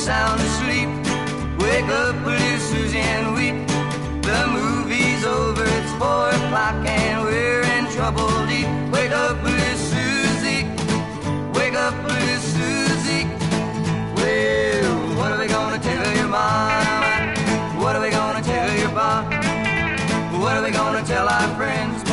sound asleep. Wake up, little Susie, and weep. The movie's over, it's 4 o'clock, and we're in trouble deep. Wake up, little Susie. Wake up, little Susie. Well, what are we gonna tell your mama? What are we gonna tell your pop? What are we gonna tell our friends?